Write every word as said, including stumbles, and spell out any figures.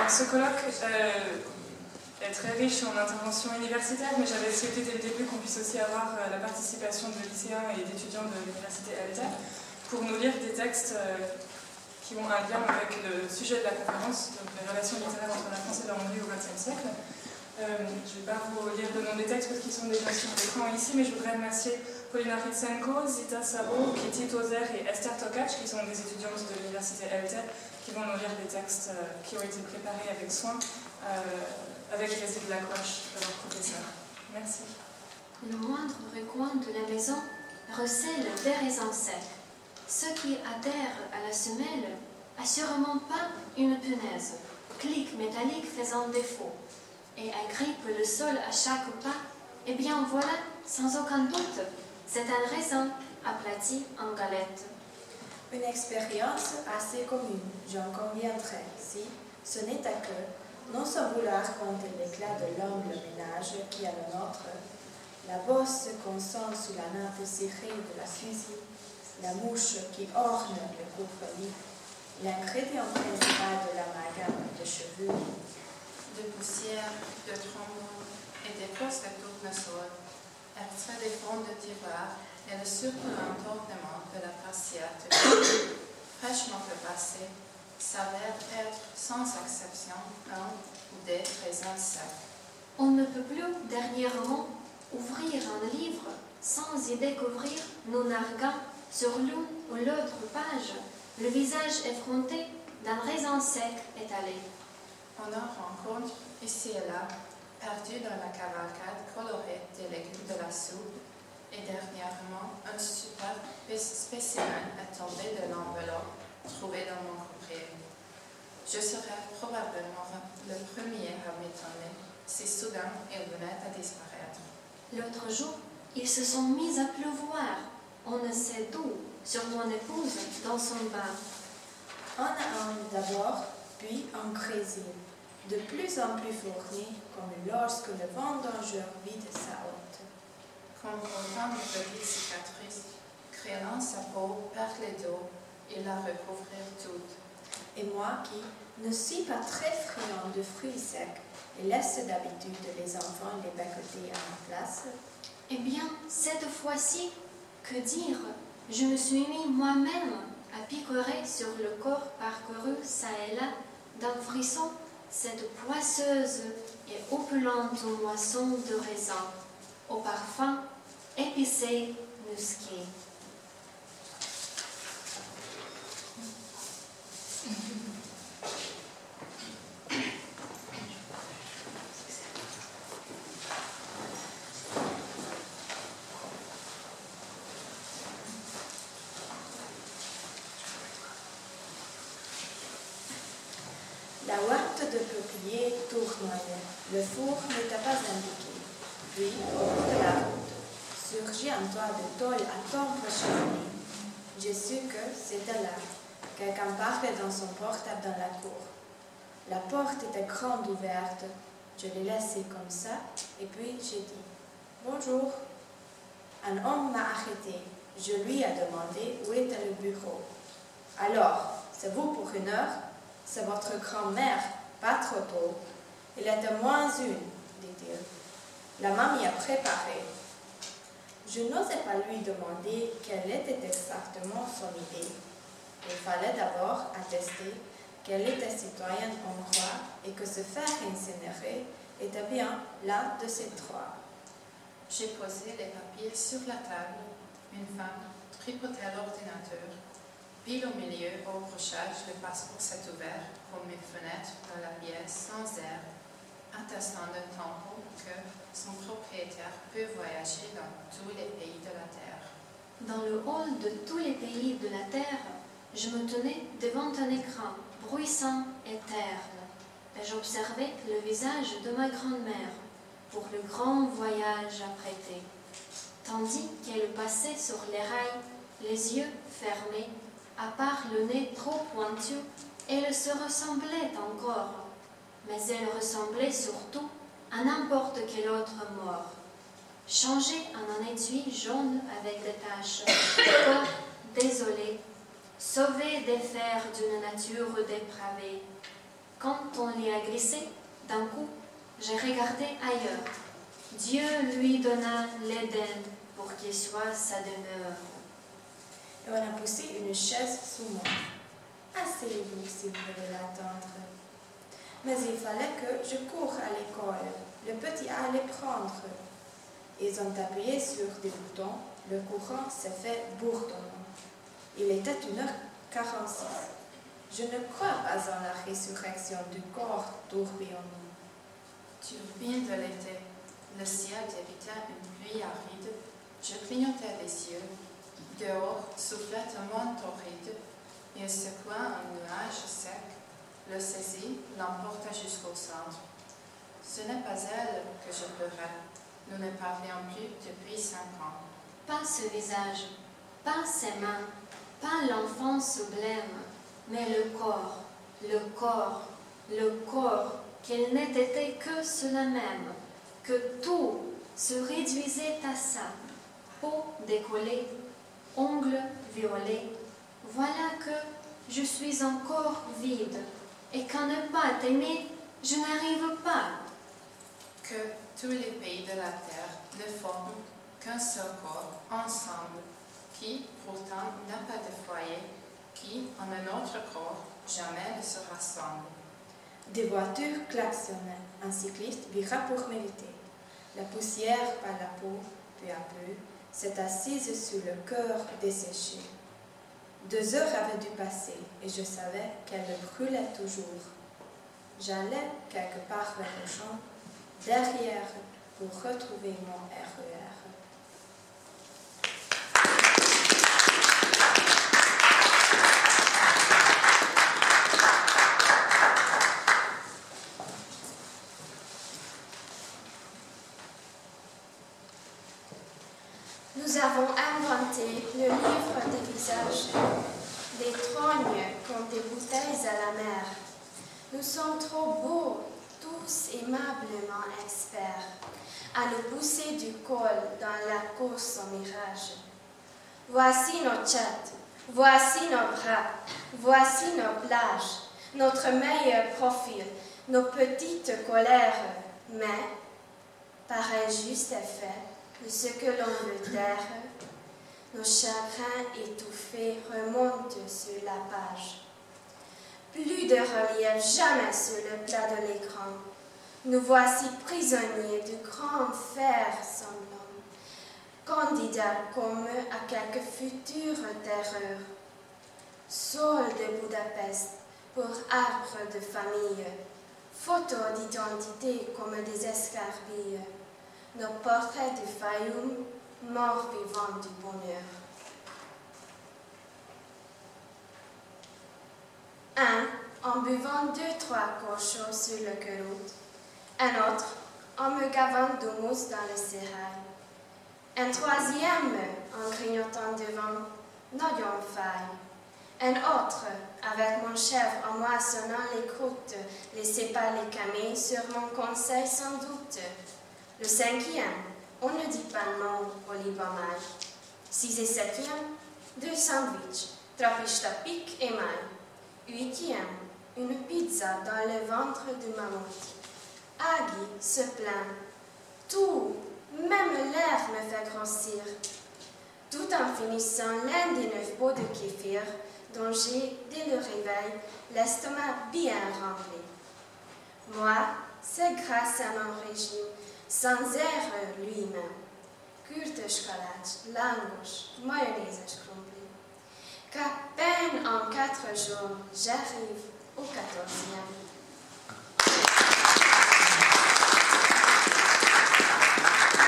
Alors ce colloque euh, est très riche en interventions universitaires, mais j'avais souhaité dès le début qu'on puisse aussi avoir euh, la participation de lycéens et d'étudiants de l'université Alter pour nous lire des textes euh, qui ont un lien avec le sujet de la conférence, donc les relations littéraires entre la France et la Hongrie au vingtième siècle. Euh, je ne vais pas vous lire le nom des textes parce qu'ils sont déjà sur l'écran ici, mais je voudrais remercier Paulina Ritsenko, Zita Sabo, Kitty Tozer et Esther Tokac, qui sont des étudiantes de l'université Alter, qui vont nous lire des textes euh, qui ont été préparés avec soin, euh, avec les de la cloche de leur professeur. Merci. Le moindre recoin de la maison recèle des raisins secs. Ceux qui adhèrent à la semelle assurément pas une punaise, clic métallique faisant défaut, et agrippe le sol à chaque pas. Eh bien voilà, sans aucun doute, c'est un raisin aplati en galette. Une expérience assez commune, j'en conviendrai, si ce n'est à que, non sans vouloir compter l'éclat de l'humble ménage qui a le nôtre, la bosse qu'on sent sous la nappe cirée de la cuisine, la mouche qui orne le couvre-lit, l'ingrédient principal de l'amalgame de cheveux, de poussière, de trombones et des grosses de tournesol, extraits des fonds de tiroir et le surprenant ornement de la faciate fraîchement repassée s'avère être sans exception un ou des raisins secs. On ne peut plus dernièrement ouvrir un livre sans y découvrir nos narguants sur l'une ou l'autre page, le visage effronté d'un raisin sec étalé. On en rencontre ici et là, perdu dans la cavalcade colorée des légumes de la soupe, et dernièrement, un superbe spécimen est tombé de l'enveloppe trouvé dans mon courrier. Je serais probablement le premier à m'étonner si soudain il venait à disparaître. L'autre jour, ils se sont mis à pleuvoir, on ne sait d'où, sur mon épouse dans son bain. Un à un d'abord, puis en crésil, de plus en plus fourni, comme lorsque le vendangeur vide sa hotte. Comme autant de petites cicatrices, créant sa peau par les dos, et la recouvrir toute. Et moi qui ne suis pas très friand de fruits secs et laisse d'habitude les enfants les becqueter à ma place. Eh bien, cette fois-ci, que dire, je me suis mis moi-même à picorer sur le corps parcouru çà et là d'un frisson cette poisseuse et opulente moisson de raisin, au parfum épicé musqué. La ouate de peuplier tournoyait, le four n'était pas indiqué. Puis, au bout de la route, surgit un toit de tôle à tendre chevelu. J'ai su que c'était là. Quelqu'un parlait dans son portable dans la cour. La porte était grande ouverte. Je l'ai laissée comme ça, et puis j'ai dit « Bonjour ». Un homme m'a arrêté. Je lui ai demandé où était le bureau. « Alors, c'est vous pour une heure ? C'est votre grand-mère, pas trop tôt. Il était moins une, dit-il. La mamie a préparé. » Je n'osais pas lui demander quelle était exactement son idée. Il fallait d'abord attester qu'elle était citoyenne hongroise et que se faire incinérer était bien l'un de ces trois. J'ai posé les papiers sur la table. Une femme tripotait à l'ordinateur. Pile au milieu, au brochage, le passeport s'est ouvert comme une fenêtre dans la pièce sans air, attestant d'un temple que son propriétaire peut voyager dans tous les pays de la Terre. Dans le hall de tous les pays de la Terre, je me tenais devant un écran bruissant et terne, et j'observais le visage de ma grand-mère pour le grand voyage apprêté, tandis qu'elle passait sur les rails, les yeux fermés, à part le nez trop pointu, elle se ressemblait encore, mais elle ressemblait surtout à n'importe quel autre mort, changé en un étui jaune avec des taches, corps désolé, sauvé des fers d'une nature dépravée, Quand on l'y a glissé, d'un coup, j'ai regardé ailleurs. Dieu lui donna l'Éden pour qu'il soit sa demeure. Et on a poussé une chaise sous moi. Asseyez-vous si vous voulez l'attendre. Mais il fallait que je cours à l'école. Le petit allait prendre. Ils ont appuyé sur des boutons. Le courant s'est fait bourdonnant. Il était une heure quarante-six. Je ne crois pas en la résurrection du corps tourbillonnant. Turbine de l'été, le ciel débutait une pluie aride. Je clignotais les yeux. Dehors soufflait un vent torride. Il secoua un nuage sec, le saisit, l'emporta jusqu'au centre. Ce n'est pas elle que je pleurais. Nous ne parlions plus depuis cinq ans. Pas ce visage, pas ces mains, pas l'enfant sublime, mais le corps, le corps, le corps, qu'il n'était que cela même, que tout se réduisait à ça. Peau décollée, ongles violets, voilà que je suis encore vide, et qu'en ne pas t'aimer, je n'arrive pas. Que tous les pays de la terre ne forment qu'un seul corps, ensemble, qui, pourtant, n'a pas de foyer, qui, en un autre corps, jamais ne se rassemble. Des voitures klaxonnaient. Un cycliste vira pour m'éviter. La poussière par la peau, peu à peu, s'est assise sur le cœur desséché. Deux heures avaient dû passer et je savais qu'elle me brûlait toujours. J'allais quelque part vers le champ, derrière, pour retrouver mon R E R. Nous avons inventé le livre des visages, des trognes comme des bouteilles à la mer. Nous sommes trop beaux, tous aimablement experts, à nous pousser du col dans la course au mirage. Voici nos chats, voici nos bras, voici nos plages, notre meilleur profil, nos petites colères, mais, par un juste effet, de ce que l'on veut taire, nos chagrins étouffés remontent sur la page. Plus de relief jamais sur le plat de l'écran. Nous voici prisonniers du grand fer semblant, candidats comme à quelque future terreur. Sol de Budapest pour arbre de famille, photos d'identité comme des escarbilles. Nos portraits du Fayoum, morts vivants du bonheur. Un, en buvant deux, trois cochons sur le queroute. Un autre, en me gavant d'houmous dans le sérail. Un troisième, en grignotant devant, n'ayant faille. Un autre, avec mon chef en moissonnant les croûtes, laissé par les camés sur mon conseil sans doute. Le cinquième, on ne dit pas non au libomage. Six et septième, deux sandwichs, trapiche pic et maille. Huitième, une pizza dans le ventre du mammouth. Agui se plaint. Tout, même l'air me fait grossir. Tout en finissant l'un des neuf pots de kéfir, dont j'ai, dès le réveil, l'estomac bien rempli. Moi, c'est grâce à mon régime, sans erreur lui-même. Culte chocolat, langouche, mayonnaise crumbly. Qu'à peine en quatre jours, j'arrive au quatorzième.